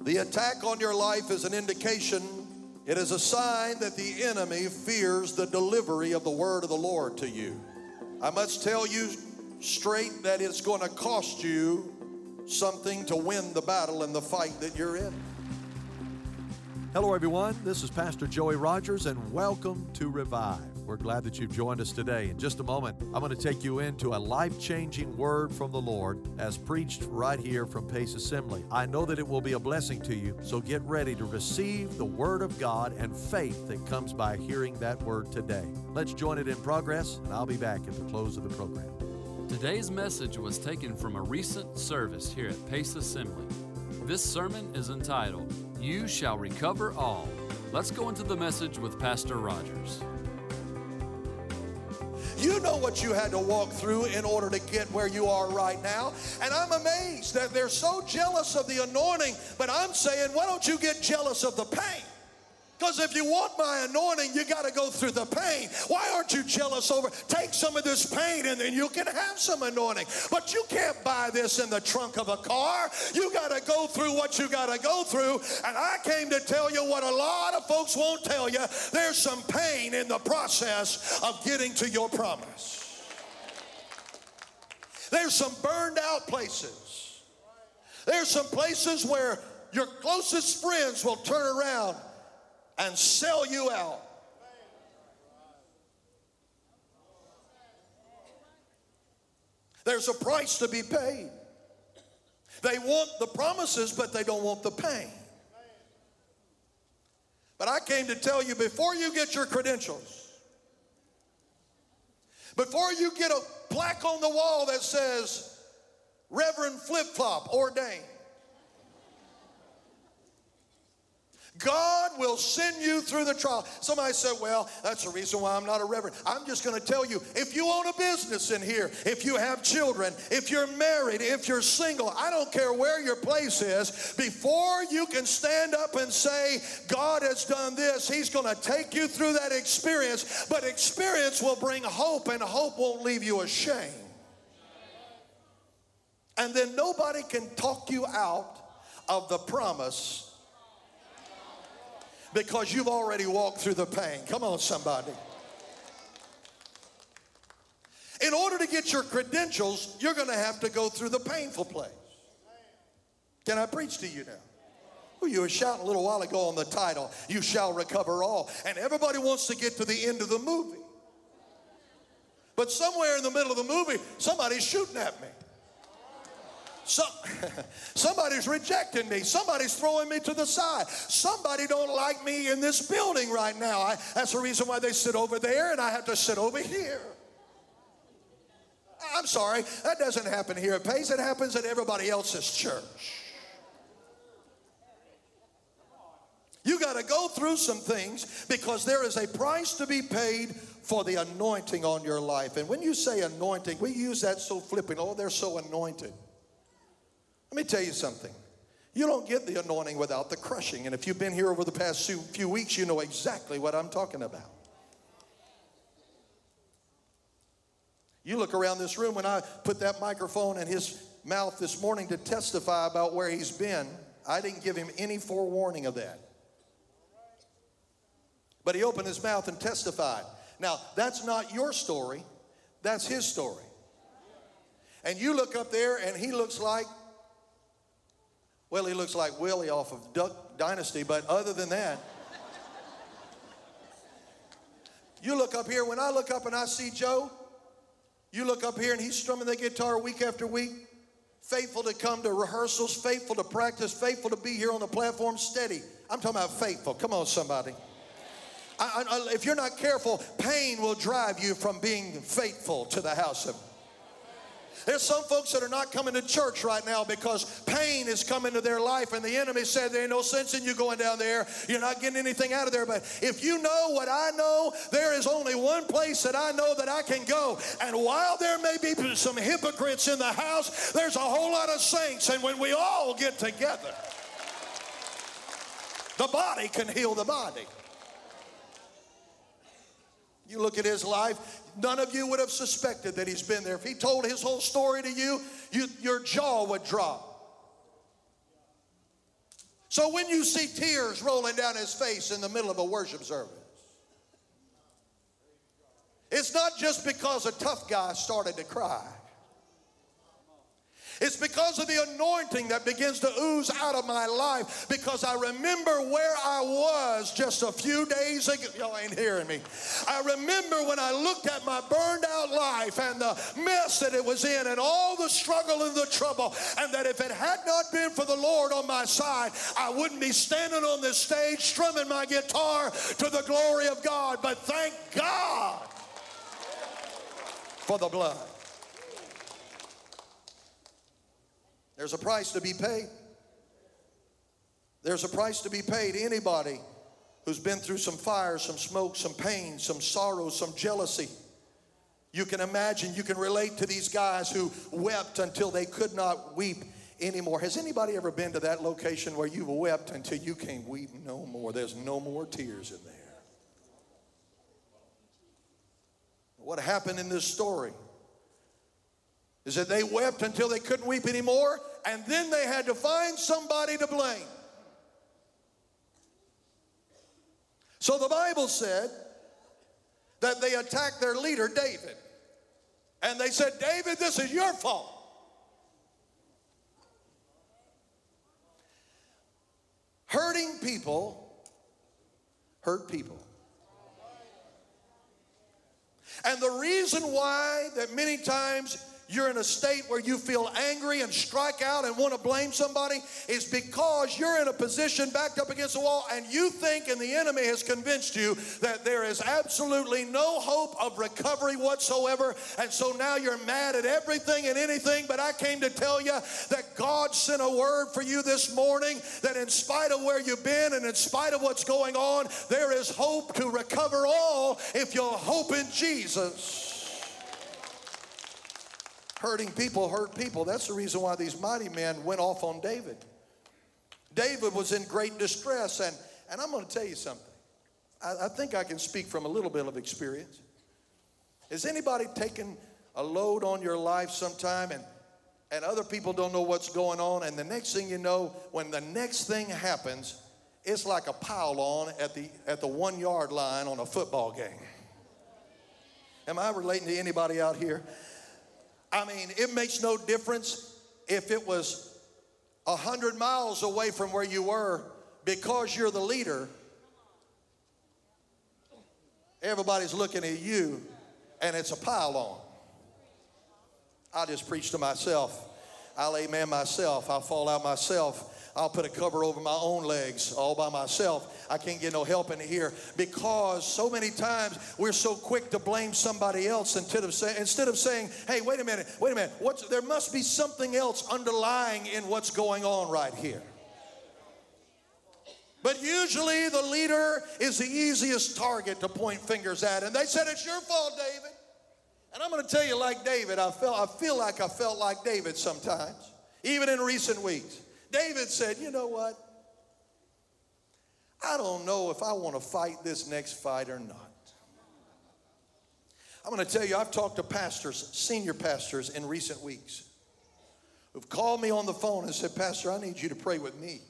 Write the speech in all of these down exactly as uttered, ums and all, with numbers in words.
The attack on your life is an indication, it is a sign that the enemy fears the delivery of the word of the Lord to you. I must tell you straight that it's going to cost you something to win the battle and the fight that you're in. Hello everyone, this is Pastor Joey Rogers and welcome to Revive. We're glad that you've joined us today. In just a moment, I'm going to take you into a life-changing word from the Lord as preached right here from Pace Assembly. I know that it will be a blessing to you, so get ready to receive the Word of God and faith that comes by hearing that Word today. Let's join it in progress, and I'll be back at the close of the program. Today's message was taken from a recent service here at Pace Assembly. This sermon is entitled, You Shall Recover All. Let's go into the message with Pastor Rogers. You know what you had to walk through in order to get where you are right now. And I'm amazed that they're so jealous of the anointing, but I'm saying, why don't you get jealous of the pain? Because if you want my anointing, you got to go through the pain. Why aren't you jealous over? Take some of this pain and then you can have some anointing. But you can't buy this in the trunk of a car. You got to go through what you got to go through. And I came to tell you what a lot of folks won't tell you. There's some pain in the process of getting to your promise. There's some burned out places. There's some places where your closest friends will turn around and sell you out. There's a price to be paid. They want the promises, but they don't want the pain. But I came to tell you, before you get your credentials, before you get a plaque on the wall that says, Reverend Flip-Flop ordained, God will send you through the trial. Somebody said, well, that's the reason why I'm not a reverend. I'm just going to tell you, if you own a business in here, if you have children, if you're married, if you're single, I don't care where your place is, before you can stand up and say, God has done this, He's going to take you through that experience. But experience will bring hope, and hope won't leave you ashamed. And then nobody can talk you out of the promise, because you've already walked through the pain. Come on, somebody. In order to get your credentials, you're going to have to go through the painful place. Can I preach to you now? Well, you were shouting a little while ago on the title, You Shall Recover All. And everybody wants to get to the end of the movie. But somewhere in the middle of the movie, somebody's shooting at me. Some, somebody's rejecting me. Somebody's throwing me to the side. Somebody don't like me in this building right now. I, that's the reason why they sit over there and I have to sit over here. I'm sorry, that doesn't happen here at Pace. It happens at everybody else's church. You got to go through some things because there is a price to be paid for the anointing on your life. And when you say anointing, we use that so flippant. Oh, they're so anointed. Let me tell you something. You don't get the anointing without the crushing. And if you've been here over the past few weeks, you know exactly what I'm talking about. You look around this room, when I put that microphone in his mouth this morning to testify about where he's been, I didn't give him any forewarning of that. But he opened his mouth and testified. Now, that's not your story. That's his story. And you look up there and he looks like, well, he looks like Willie off of Duck Dynasty, but other than that, you look up here, when I look up and I see Joe, you look up here and he's strumming the guitar week after week, faithful to come to rehearsals, faithful to practice, faithful to be here on the platform, steady. I'm talking about faithful. Come on, somebody. I, I, if you're not careful, pain will drive you from being faithful to the house of God. There's some folks that are not coming to church right now because pain is coming to their life, and the enemy said there ain't no sense in you going down there. You're not getting anything out of there. But if you know what I know, there is only one place that I know that I can go. And while there may be some hypocrites in the house, there's a whole lot of saints. And when we all get together, the body can heal the body. You look at his life, none of you would have suspected that he's been there. If he told his whole story to you, you your jaw would drop. So when you see tears rolling down his face in the middle of a worship service, it's not just because a tough guy started to cry. It's because of the anointing that begins to ooze out of my life, because I remember where I was just a few days ago. Y'all ain't hearing me. I remember when I looked at my burned out life and the mess that it was in and all the struggle and the trouble, and that if it had not been for the Lord on my side, I wouldn't be standing on this stage strumming my guitar to the glory of God. But thank God for the blood. There's a price to be paid. There's a price to be paid. Anybody who's been through some fire, some smoke, some pain, some sorrow, some jealousy, you can imagine, you can relate to these guys who wept until they could not weep anymore. Has anybody ever been to that location where you've wept until you can't weep no more? There's no more tears in there. What happened in this story is that they wept until they couldn't weep anymore, and then they had to find somebody to blame. So the Bible said that they attacked their leader, David. And they said, David, this is your fault. Hurting people hurt people. And the reason why that many times you're in a state where you feel angry and strike out and want to blame somebody is because you're in a position backed up against the wall and you think, and the enemy has convinced you, that there is absolutely no hope of recovery whatsoever. And so now you're mad at everything and anything. But I came to tell you that God sent a word for you this morning, that in spite of where you've been and in spite of what's going on, there is hope to recover all if you'll hope in Jesus. Hurting people hurt people. That's the reason why these mighty men went off on David. David was in great distress, and, and I'm going to tell you something. I, I think I can speak from a little bit of experience. Has anybody taken a load on your life sometime, and, and other people don't know what's going on, and the next thing you know, when the next thing happens, it's like a pile on at the, at the one yard line on a football game? Am I relating to anybody out here? I mean, it makes no difference if it was a hundred miles away from where you were, because you're the leader. Everybody's looking at you, and it's a pile on. I just preach to myself. I'll amen myself. I'll fall out myself. I'll put a cover over my own legs all by myself. I can't get no help in here, because so many times we're so quick to blame somebody else instead of, say, instead of saying, hey, wait a minute, wait a minute. What's, there must be something else underlying in what's going on right here. But usually the leader is the easiest target to point fingers at. And they said, it's your fault, David. And I'm going to tell you, like David, I, felt, I feel like I felt like David sometimes, even in recent weeks. David said, you know what? I don't know if I want to fight this next fight or not. I'm going to tell you, I've talked to pastors, senior pastors in recent weeks, who've called me on the phone and said, Pastor, I need you to pray with me.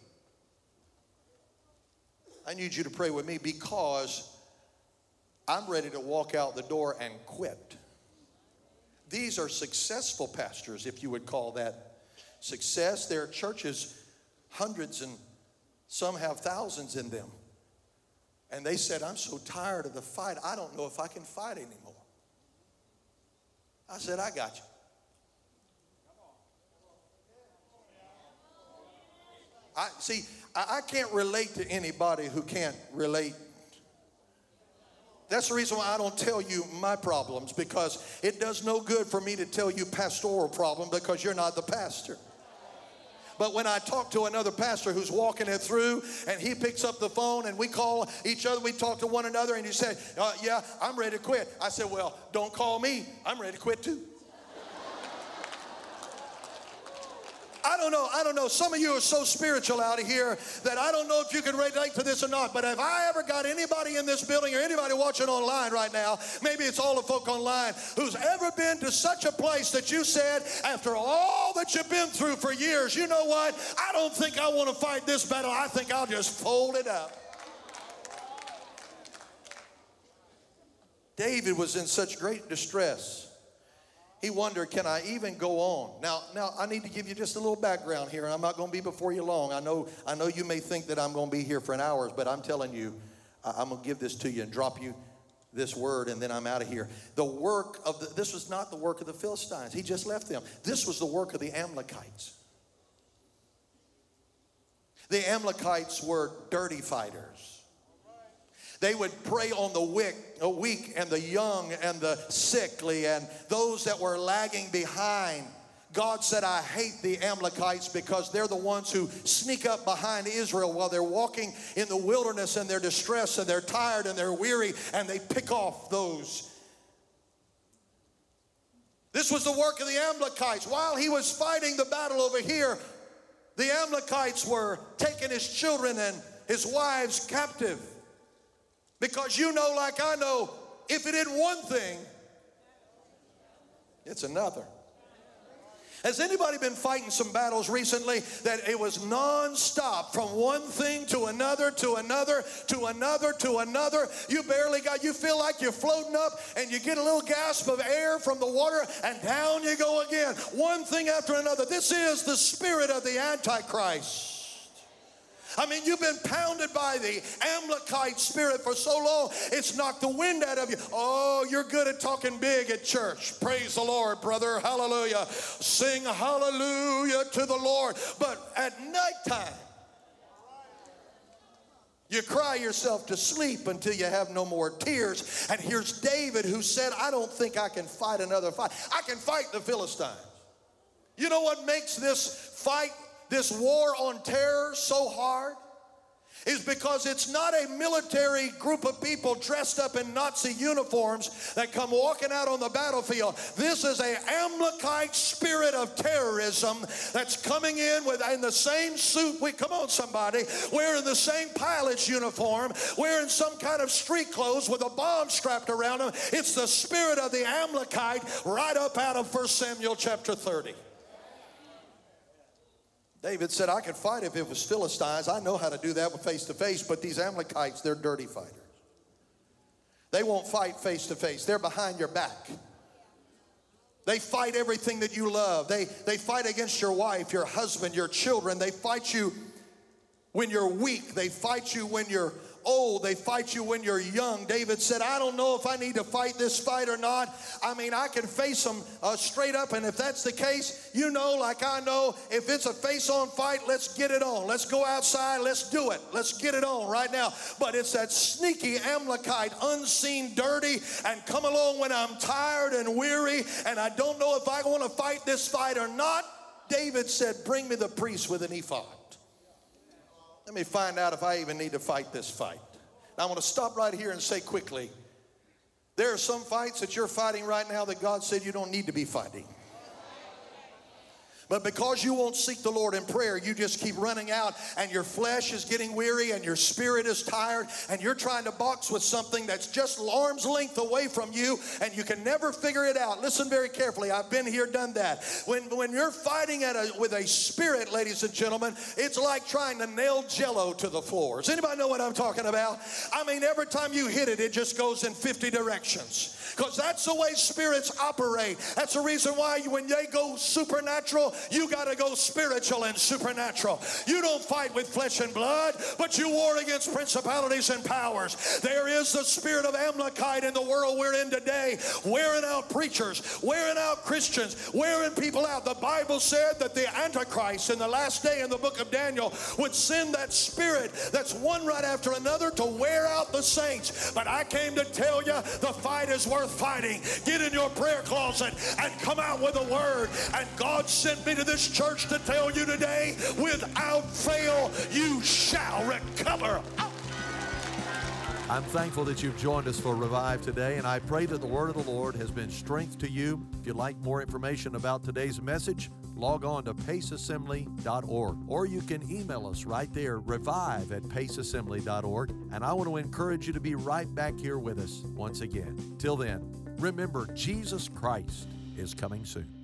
I need you to pray with me because I'm ready to walk out the door and quit. These are successful pastors, if you would call that success. There are churches, hundreds, and some have thousands in them. And they said, I'm so tired of the fight, I don't know if I can fight anymore. I said, I got you. I see, I, I can't relate to anybody who can't relate. That's the reason why I don't tell you my problems, because it does no good for me to tell you pastoral problem, because you're not the pastor. But when I talk to another pastor who's walking it through, and he picks up the phone and we call each other, we talk to one another, and he said, uh, yeah, I'm ready to quit. I said, well, don't call me. I'm ready to quit too. I don't know, I don't know. Some of you are so spiritual out of here that I don't know if you can relate to this or not. But if I ever got anybody in this building or anybody watching online right now, maybe it's all the folk online, who's ever been to such a place that you said, after all that you've been through for years, you know what? I don't think I want to fight this battle. I think I'll just fold it up. David was in such great distress. He wondered, can I even go on? Now, now I need to give you just a little background here, and I'm not going to be before you long. I know, I know you may think that I'm going to be here for an hour, but I'm telling you, I'm going to give this to you and drop you this word, and then I'm out of here. The work of the, this was not the work of the Philistines. He just left them. This was the work of the Amalekites. The Amalekites were dirty fighters. They would prey on the weak, the weak and the young and the sickly and those that were lagging behind. God said, I hate the Amalekites because they're the ones who sneak up behind Israel while they're walking in the wilderness and they're distressed and they're tired and they're weary, and they pick off those. This was the work of the Amalekites. While he was fighting the battle over here, the Amalekites were taking his children and his wives captive. Because you know, like I know, if it isn't one thing, it's another. Has anybody been fighting some battles recently that it was nonstop from one thing to another, to another, to another, to another? You barely got, you feel like you're floating up and you get a little gasp of air from the water and down you go again. One thing after another. This is the spirit of the Antichrist. I mean, you've been pounded by the Amalekite spirit for so long, it's knocked the wind out of you. Oh, you're good at talking big at church. Praise the Lord, brother. Hallelujah. Sing hallelujah to the Lord. But at nighttime, you cry yourself to sleep until you have no more tears. And here's David, who said, I don't think I can fight another fight. I can fight the Philistines. You know what makes this fight, this war on terror, so hard? Is because it's not a military group of people dressed up in Nazi uniforms that come walking out on the battlefield. This is an Amalekite spirit of terrorism that's coming in with in the same suit. We come on, somebody, wearing the same pilot's uniform, wearing some kind of street clothes with a bomb strapped around them. It's the spirit of the Amalekite right up out of First Samuel chapter thirty. David said, I could fight if it was Philistines. I know how to do that with face to face, but these Amalekites, they're dirty fighters. They won't fight face to face. They're behind your back. They fight everything that you love. They, they fight against your wife, your husband, your children. They fight you when you're weak. They fight you when you're old. They fight you when you're young. David said, I don't know if I need to fight this fight or not. I mean, I can face them uh, straight up, and if that's the case, you know, like I know, if it's a face-on fight, let's get it on. Let's go outside. Let's do it. Let's get it on right now. But it's that sneaky Amalekite, unseen, dirty, and come along when I'm tired and weary, and I don't know if I want to fight this fight or not. David said, bring me the priest with an ephod. Let me find out if I even need to fight this fight. Now, I want to stop right here and say quickly, there are some fights that you're fighting right now that God said you don't need to be fighting. But because you won't seek the Lord in prayer, you just keep running out, and your flesh is getting weary and your spirit is tired, and you're trying to box with something that's just arm's length away from you, and you can never figure it out. Listen very carefully. I've been here, done that. When, when you're fighting at a, with a spirit, ladies and gentlemen, it's like trying to nail Jell-O to the floor. Does anybody know what I'm talking about? I mean, every time you hit it, it just goes in fifty directions. Because that's the way spirits operate. That's the reason why you, when they go supernatural, you got to go spiritual and supernatural. You don't fight with flesh and blood, but you war against principalities and powers. There is the spirit of Amalekite in the world we're in today, wearing out preachers, wearing out Christians, wearing people out. The Bible said that the Antichrist in the last day in the book of Daniel would send that spirit that's one right after another to wear out the saints. But I came to tell you, the fight is worth fighting. Get in your prayer closet and come out with a word. And God sent me to this church to tell you today, without fail, you shall recover. I'm thankful that you've joined us for Revive today, and I pray that the word of the Lord has been strength to you. If you'd like more information about today's message, log on to pace assembly dot org, or you can email us right there, revive at pace assembly dot org, and I want to encourage you to be right back here with us once again. Till then, remember, Jesus Christ is coming soon.